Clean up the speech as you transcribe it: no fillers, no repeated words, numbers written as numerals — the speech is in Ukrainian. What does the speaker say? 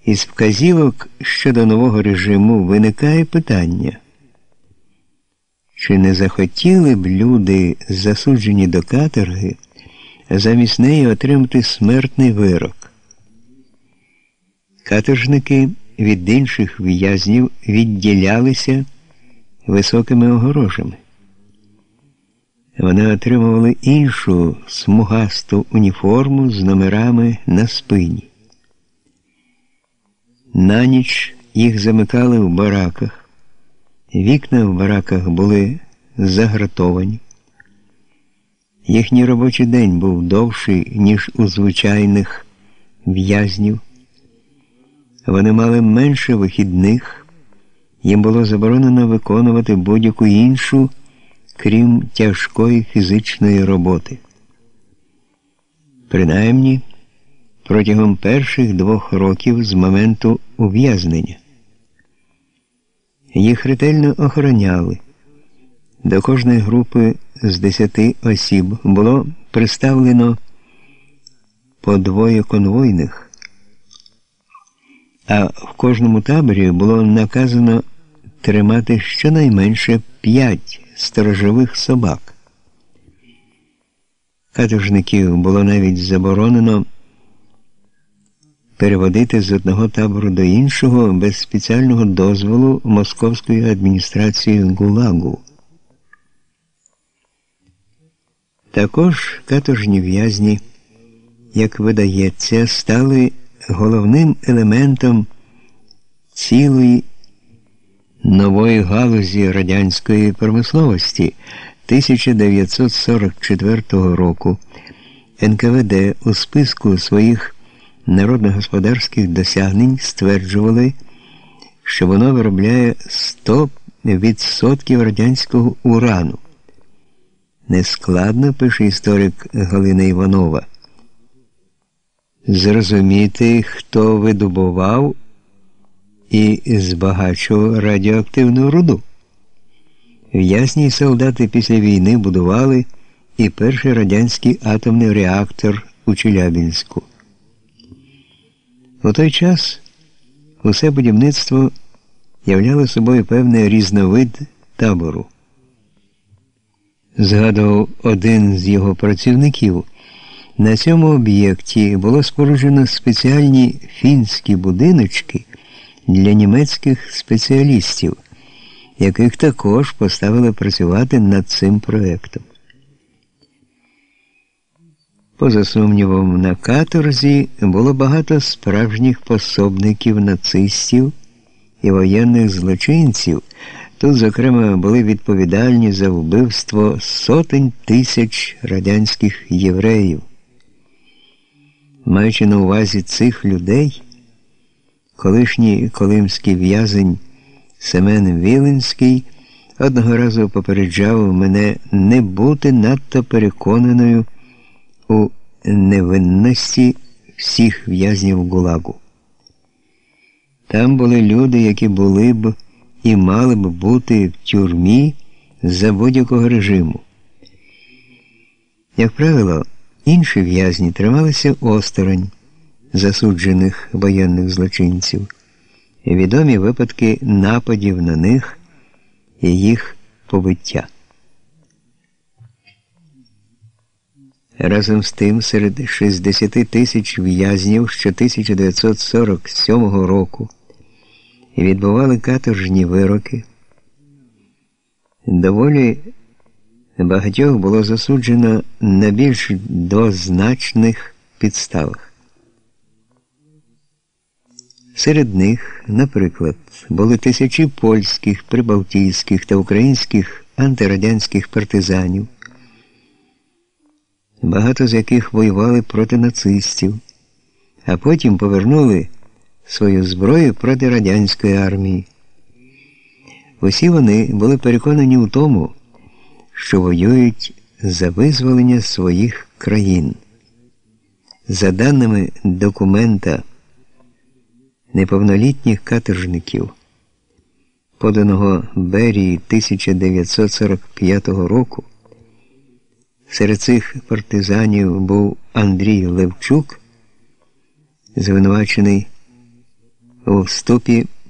Із вказівок щодо нового режиму виникає питання, чи не захотіли б люди, засуджені до каторги, замість неї отримати смертний вирок. Каторжники від інших в'язнів відділялися високими огорожами. Вони отримували іншу смугасту уніформу з номерами на спині. На ніч їх замикали в бараках. Вікна в бараках були загратовані. Їхній робочий день був довший, ніж у звичайних в'язнів. Вони мали менше вихідних, їм було заборонено виконувати будь-яку іншу, крім тяжкої фізичної роботи. Принаймні, протягом перших 2 років з моменту ув'язнення. Їх ретельно охороняли. До кожної групи з 10 осіб було представлено по 2 конвойних, а в кожному таборі було наказано тримати щонайменше 5 сторожових собак. Каторжників було навіть заборонено переводити з одного табору до іншого без спеціального дозволу московської адміністрації ГУЛАГу. Також каторжні в'язні, як видається, стали головним елементом цілої нової галузі радянської промисловості. 1944 року НКВД у списку своїх народно-господарських досягнень стверджували, що воно виробляє 100% радянського урану. Нескладно, пише історик Галина Іванова, зрозуміти, хто видобував і збагачував радіоактивну руду. В'язні солдати після війни будували і перший радянський атомний реактор у Челябинську. У той час усе будівництво являло собою певний різновид табору. Згадував один з його працівників, на цьому об'єкті було споруджено спеціальні фінські будиночки для німецьких спеціалістів, яких також поставили працювати над цим проєктом. Поза сумнівом, на каторзі було багато справжніх пособників нацистів і воєнних злочинців. Тут, зокрема, були відповідальні за вбивство сотень тисяч радянських євреїв. Маючи на увазі цих людей, колишній колимський в'язень Семен Віленський одного разу попереджав мене не бути надто переконаною у невинності всіх в'язнів ГУЛАГу. Там були люди, які були б і мали б бути в тюрмі за будь-якого режиму. Як правило, інші в'язні трималися осторонь засуджених воєнних злочинців. Відомі випадки нападів на них і їх побиття. Разом з тим, серед 60 тисяч в'язнів, що 1947 року відбували каторжні вироки, доволі багатьох було засуджено на більш двозначних підставах. Серед них, наприклад, були тисячі польських, прибалтійських та українських антирадянських партизанів, багато з яких воювали проти нацистів, а потім повернули свою зброю проти радянської армії. Усі вони були переконані у тому, що воюють за визволення своїх країн. За даними документа неповнолітніх каторжників, поданого Берії 1945 року, серед цих партизанів був Андрій Левчук, звинувачений у вступі